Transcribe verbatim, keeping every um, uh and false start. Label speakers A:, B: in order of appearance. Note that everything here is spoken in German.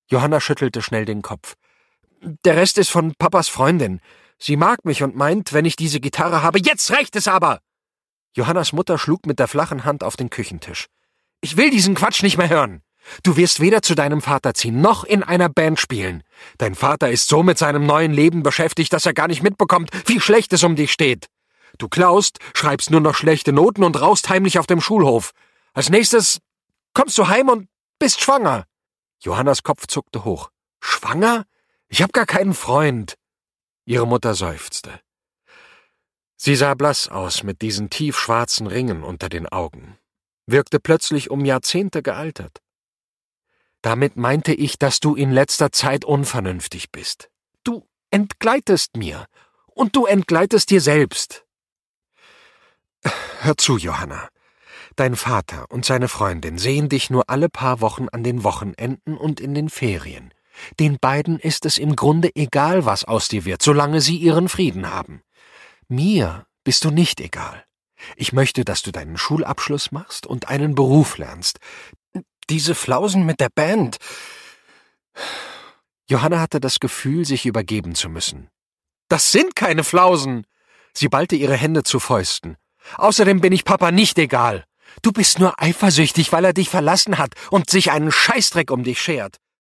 A: Johanna schüttelte schnell den Kopf. Der Rest ist von Papas Freundin. Sie mag mich und meint, wenn ich diese Gitarre habe... Jetzt reicht es aber! Johannas Mutter schlug mit der flachen Hand auf den Küchentisch. Ich will diesen Quatsch nicht mehr hören. Du wirst weder zu deinem Vater ziehen, noch in einer Band spielen. Dein Vater ist so mit seinem neuen Leben beschäftigt, dass er gar nicht mitbekommt, wie schlecht es um dich steht. Du klaust, schreibst nur noch schlechte Noten und rauchst heimlich auf dem Schulhof. Als nächstes kommst du heim und bist schwanger. Johannas Kopf zuckte hoch. Schwanger? Ich hab gar keinen Freund. Ihre Mutter seufzte. Sie sah blass aus mit diesen tiefschwarzen Ringen unter den Augen, wirkte plötzlich um Jahrzehnte gealtert. Damit meinte ich, dass du in letzter Zeit unvernünftig bist. Du entgleitest mir und du entgleitest dir selbst. Hör zu, Johanna. Dein Vater und seine Freundin sehen dich nur alle paar Wochen an den Wochenenden und in den Ferien. Den beiden ist es im Grunde egal, was aus dir wird, solange sie ihren Frieden haben. Mir bist du nicht egal. Ich möchte, dass du deinen Schulabschluss machst und einen Beruf lernst. Diese Flausen mit der Band. Johanna hatte das Gefühl, sich übergeben zu müssen. Das sind keine Flausen! Sie ballte ihre Hände zu Fäusten. Außerdem bin ich Papa nicht egal. Du bist nur eifersüchtig, weil er dich verlassen hat und sich einen Scheißdreck um dich schert.